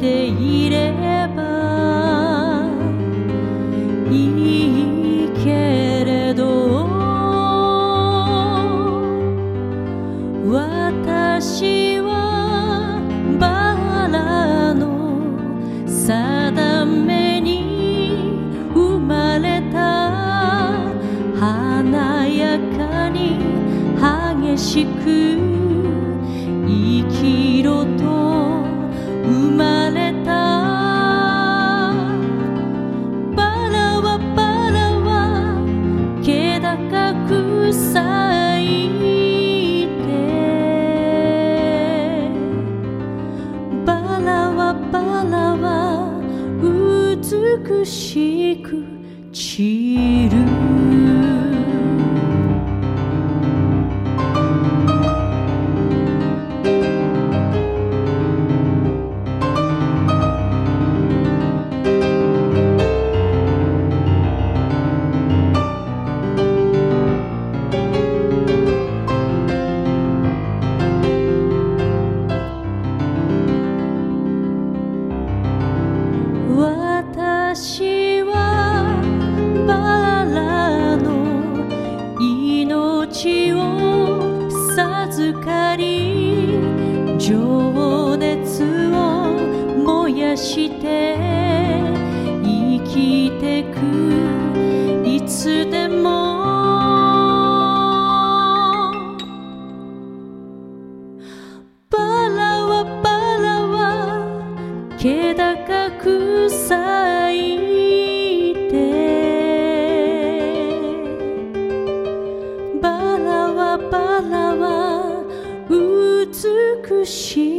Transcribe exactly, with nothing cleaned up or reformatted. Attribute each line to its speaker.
Speaker 1: ていればいいけれど、私はバラの定めに生まれた。華やかに激しく生きろと生まれた。バラはバラは気高く咲いて、バラはバラは美しく散る。私はバラの命を授かり、情熱を燃やして生きてく。いつでもバラはバラは気高く咲いて、バラはバラは美しい